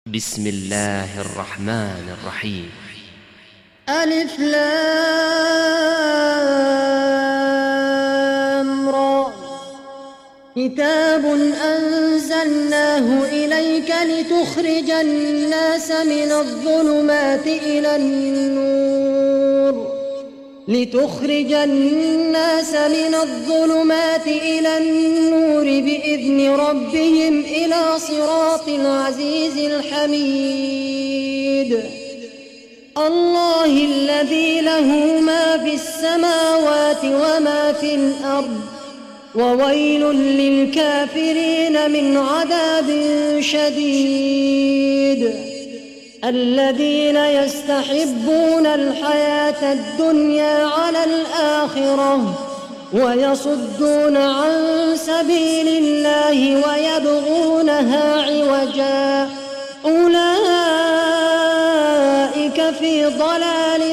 بسم الله الرحمن الرحيم. ألف لام را. كتاب أنزلناه إليك لتخرج الناس من الظلمات إلى النور بإذن ربهم إلى صراط العزيز الحميد. الله الذي له ما في السماوات وما في الأرض، وويل للكافرين من عذاب شديد. الذين يستحبون الحياة الدنيا على الآخرة ويصدون عن سبيل الله ويبغونها عوجا، أولئك في ضلال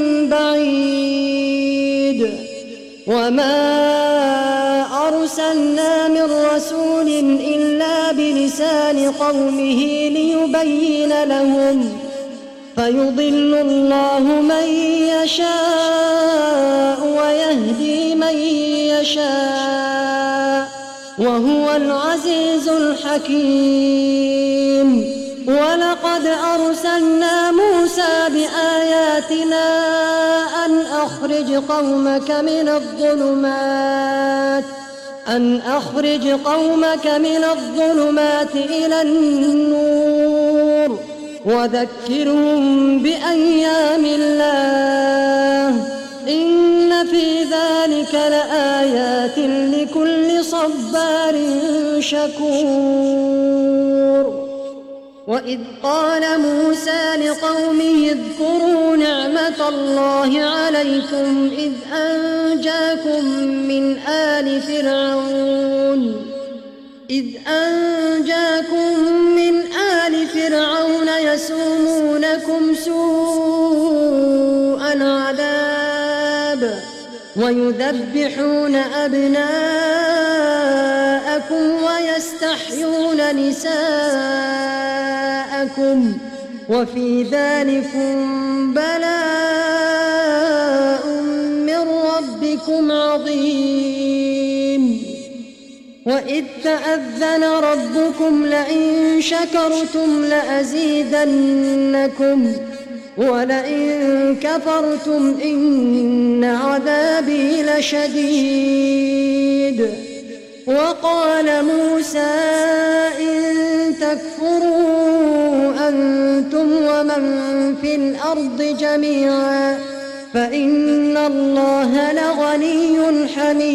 بعيد. وما أرسلنا من رسول إلا بلسان قومه ليبين لهم، فيضل الله من يشاء ويهدي من يشاء، وهو العزيز الحكيم. ولقد أرسلنا موسى بآياتنا أن أخرج قومك من الظلمات إلى النور وذكرهم بأيام الله، إن في ذلك لآيات لكل صبار شكور. وإذ قال موسى لقومه اذكروا نعمة الله عليكم إذ أنجاكم من آل فرعون يسومونكم سوء العذاب ويذبحون أبناءكم ويستحيون نساءكم، وفي ذلكم بلاء من ربكم عظيم. وإذ تأذن ربكم لئن شكرتم لأزيدنكم ولئن كفرتم إن عذابي لشديد. وقال موسى إن تكفروا أنتم ومن في الأرض جميعا فإن الله لغني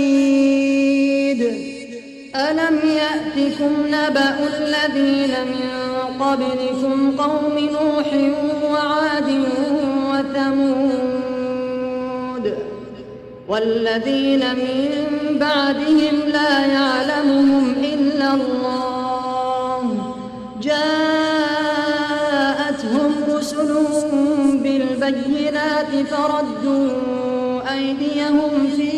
حميد. ألم يأتكم نبأ الذين من قبلكم قوم نوح وعاد وثمود والذين من بعدهم لا يعلمهم إلا الله، جاءتهم رسلهم بالبينات فردوا أيديهم في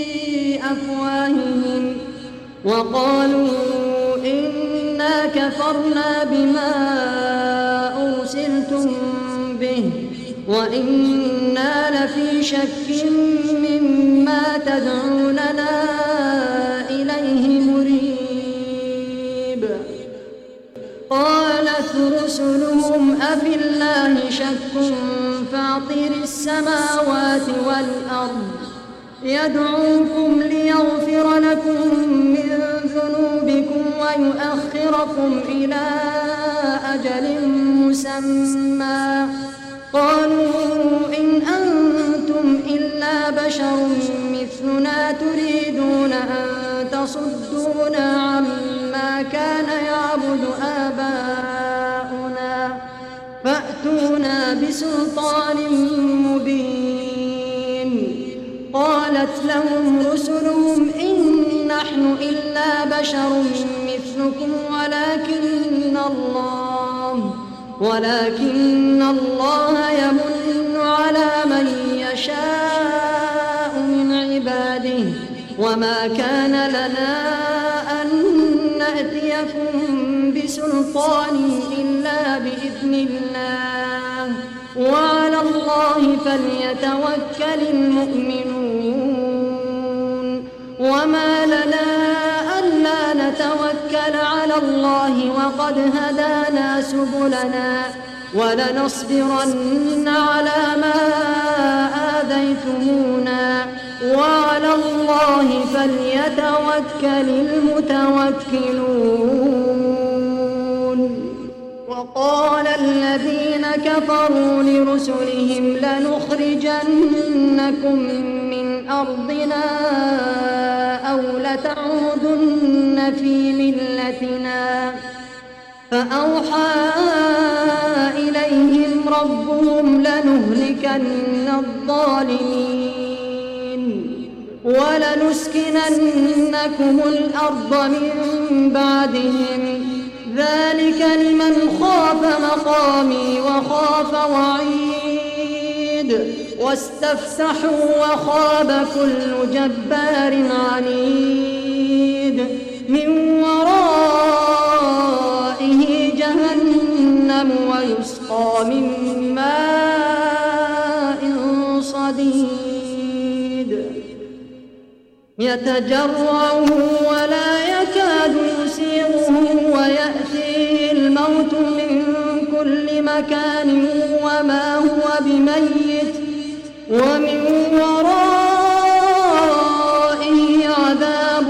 أفواههم وقالوا إنا كفرنا بما أرسلتم به وإنا لفي شك مما تدعوننا إليه مريب. قالت رسلهم أفي الله شك فاطر السماوات والأرض يدعوكم ليغفر لكم من ذنوبكم ويؤخركم إلى أجل مسمى، قالوا إن أنتم إلا بشر مثلنا تريدون أن تصدونا عما كان يعبد آباؤنا فأتونا بسلطان مبين. قالت لهم رسلهم إن نحن إلا بشر مثلكم ولكن الله يمن على من يشاء من عباده وما كان لنا أن نأتيكم بسلطان إلا بإذن الله وعلى الله فليتوكل المؤمنون وما لنا ألا نتوكل على الله وقد هدانا سبلنا ولنصبرن على ما آذيتمونا وعلى الله فليتوكل المتوكلون وقال الذين كفروا لرسلهم لنخرجنكم من أرضنا أو لتعودن في ملتنا فأوحى إليهم ربهم لنهلكن الظالمين ولنسكننكم الأرض من بعدهم ذلك لمن خاف مقامي وخاف وعيد واستفتحوا وخاب كل جبار عنيد من ورائه جهنم ويسقى من ماء صديد يتجرعه ولا يكاد يسيغه ويأتيه الموت من كل مكان وما هو بميت ومن ورائه عذاب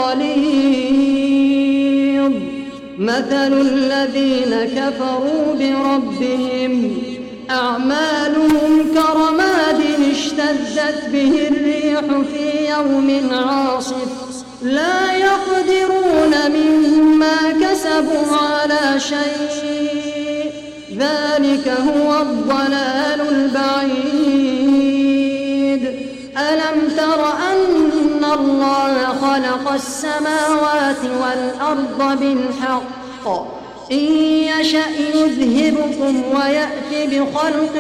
غليظ مثل الذين كفروا بربهم أعمالهم كرماد اشتدت به الريح في يوم عاصف لا يقدرون مما كسبوا على شيء ذلك هو الضلال البعيد ألم تر أن الله خلق السماوات والأرض بالحق إن يشأ يذهبكم ويأتي بخلق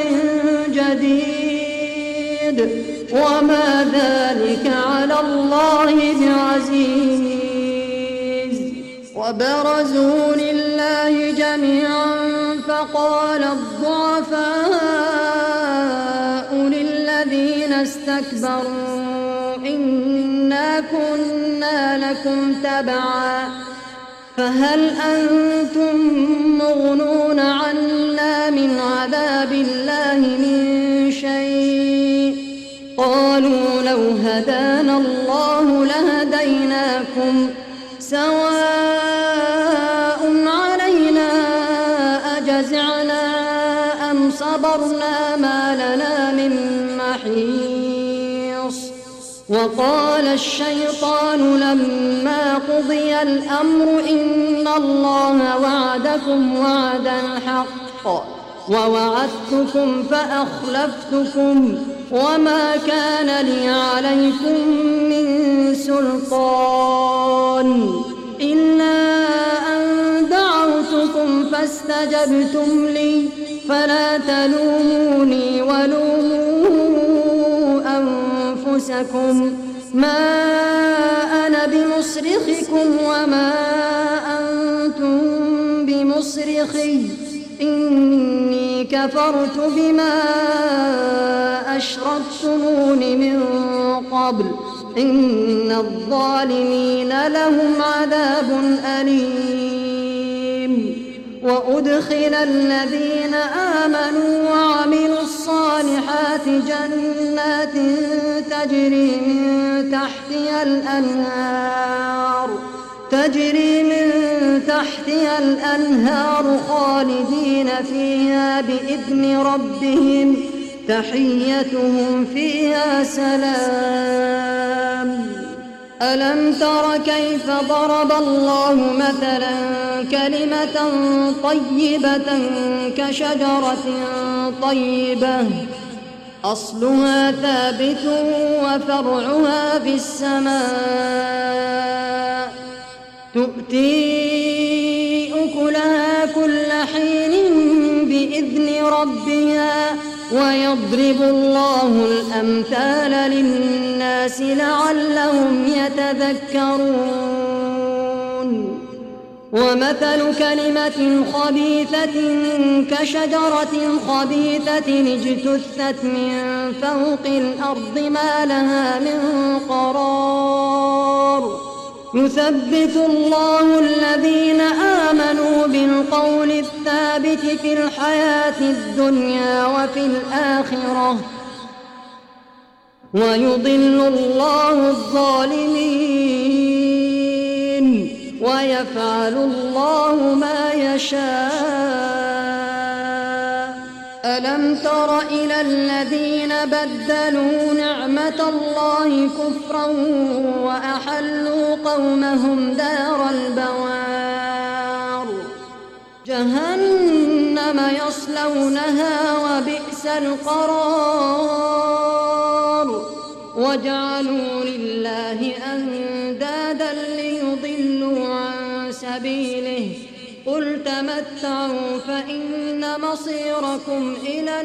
جديد وما ذلك على الله بعزيز وبرزوا لله جميعا فقال الضعفاء للذين استكبروا إنا كنا لكم تبعا فهل أنتم مغنون عنا من عذاب الله من شيء قالوا لو هدانا الله لهديناكم سواء علينا أجزعنا أم صبرنا ما لنا من محيص وقال الشيطان لما قضي الأمر إن الله وعدكم وعد الحق ووعدتكم فأخلفتكم وما كان لي عليكم من سلطان إلا أن دعوتكم فاستجبتم لي فلا تلوموني ولوموا أنفسكم ما أنا بمصرخكم وما أنتم بمصرخي إني كفرت بما أشركتمون من قبل إن الظالمين لهم عذاب أليم وأدخل الذين آمنوا وعملوا الصالحات جنات تجري من تحتها الأنهار خالدين فيها بإذن ربهم تحيتهم فيها سلام ألم تر كيف ضرب الله مثلا كلمة طيبة كشجرة طيبة أصلها ثابت وفرعها في السماء تؤتي أكلها كل حين بإذن ربها ويضرب الله الأمثال للناس لعلهم يتذكرون ومثل كلمة خبيثة كشجرة خبيثة اجتثت من فوق الأرض ما لها من قرار يثبت الله الذين آمنوا بالقول الثابت في الحياة الدنيا وفي الآخرة ويضل الله الظالمين ويفعل الله ما يشاء. ألم تر إلى الذين بدلوا نعمة الله كفرا وأحلوا قومهم دار البوار جهنم يصلونها وبئس القرار وجعلوا لله أندادا ليضلوا عن سبيله قل تمتعوا فإن مصيركم إلى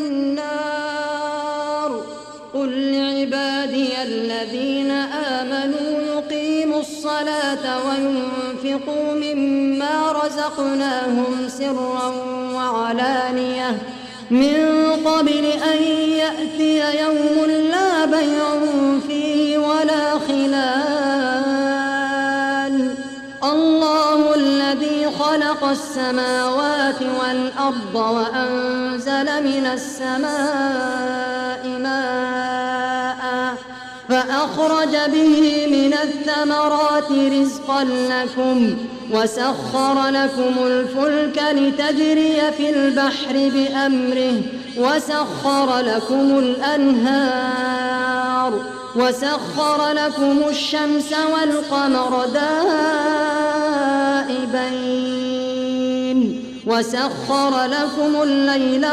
النار قل لعبادي الذين آمنوا يقيموا الصلاة وينفقوا مما رزقناهم سرا وعلانية من قبل أن يأتي يوم لا بيع فيه ولا خلال الله الذي خلق السماوات والأرض وأنزل من السماء ماء فأخرج به من الثمرات رزقا لكم وسخر لكم الفلك لتجري في البحر بأمره وسخر لكم الأنهار وسخر لكم الشمس والقمر دائبين وسخر لكم الليل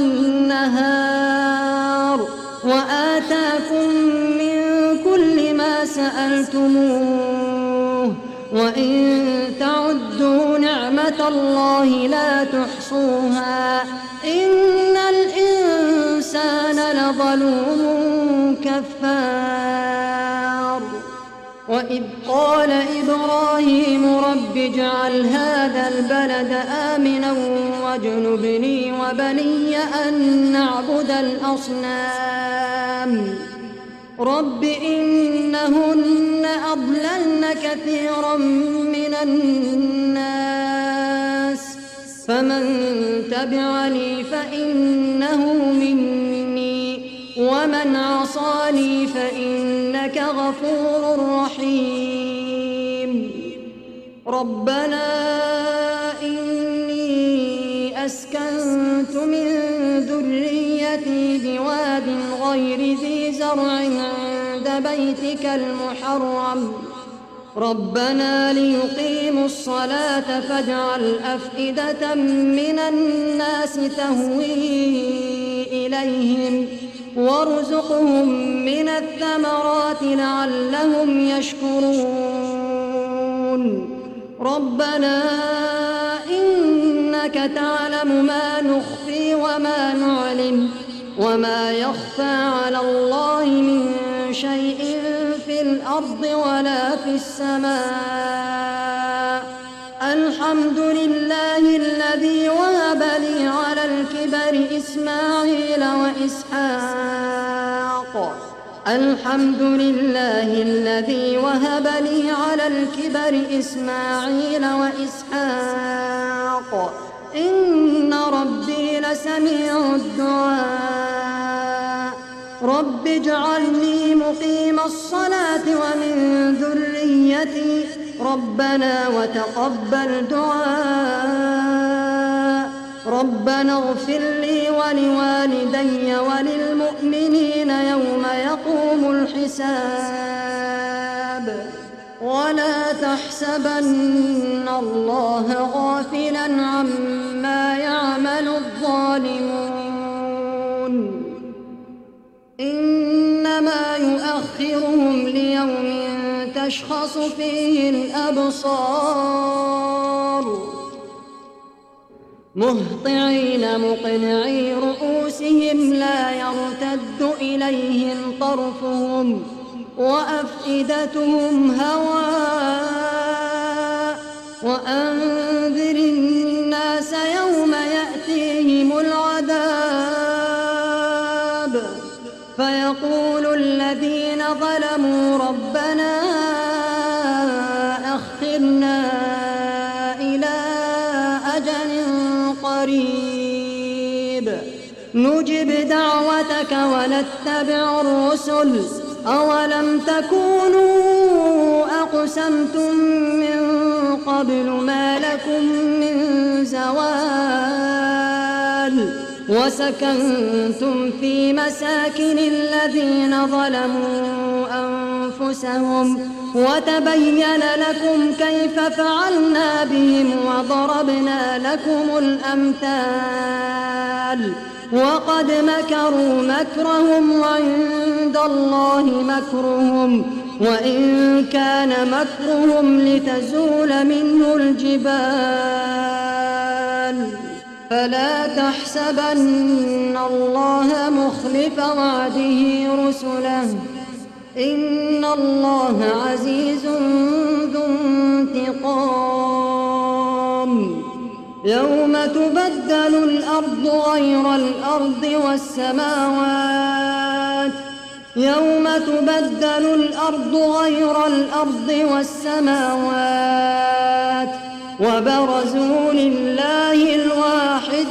والنهار وآتاكم من كل ما سألتموه وإن تعدوا نعمة الله لا تحصوها إن الإنسان لظلوم كفار. وإذ قال إبراهيم رب اجعل هذا البلد آمنا واجنبني وبني أن نعبد الأصنام رب إنهن أضللن كثيرا من الناس فمن تبعني فإنه مني ومن عصاني فإنك غفور رحيم. ربنا إني أسكنت من ذريتي بواد غير ذي زرع عند بيتك المحرم ربنا ليقيموا الصلاة فاجعل أفئدة من الناس تهوي إليهم وارزقهم من الثمرات لعلهم يشكرون. ربنا إنك تعلم ما نخفي وما نعلن وما يخفى على الله من شيء في الأرض ولا في السماء. الحمد لله الذي وهب لي على الكبر إسماعيل وإسحاق. الحمد لله الذي وهب لي على الكبر إسماعيل وإسحاق إن ربي لسميع الدعاء. رب اجعلني مقيم الصلاة ومن ذريتي ربنا وتقبل دعاء. ربنا اغفر لي ولوالدي وللمؤمنين يوم يقوم الحساب. ولا تحسبن الله غافلا عما يعمل الظالمون إنما يؤخرهم ليوم تشخص فيه الأبصار مهطعين مقنعي رؤوسهم لا يرتد إليهم طرفهم وأفئدتهم هواء وأنذر الناس يوم يأتيهم العذاب فيقول الذين ظلموا ربنا أخرنا إلى أجل قريب نجب دعوتك ونتبع الرسل أولم تكونوا أقسمتم من قبل ما لكم من زوال وسكنتم في مساكن الذين ظلموا أنفسهم وتبين لكم كيف فعلنا بهم وضربنا لكم الأمثال وقد مكروا مكرهم وعند الله مكرهم وإن كان مكرهم لتزول منه الجبال فلا تحسبن الله مخلف وعده رسله إن الله عزيز ذو انتقام يوم تبدل الأرض غير الأرض والسماوات يوم تبدل الأرض غير الأرض والسماوات وبرزوا لله الواحد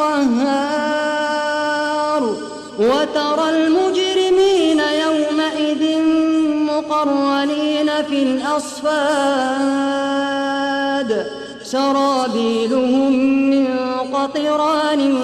القهار وترى المجرمين يومئذ مقرنين في الأصفاد سرابيلهم من قطران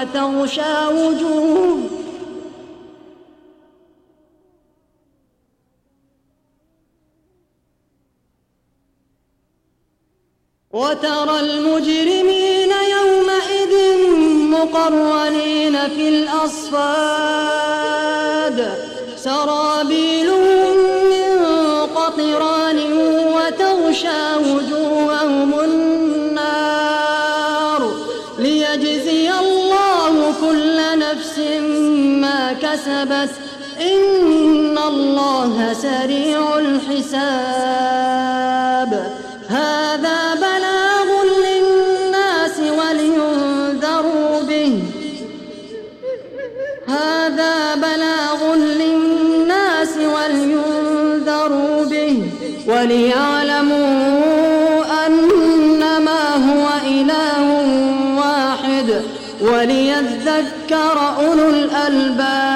وترى المجرمين يومئذ مقرنين في الأصفاد سرابيلهم من قطران وتغشى وجوههم النار ليجزي الله كل نفس ما كسبت إن الله سريع الحساب هذا بلاغ للناس ولينذروا به وليعلموا أنما هو إله واحد وليذكر أولو الألباب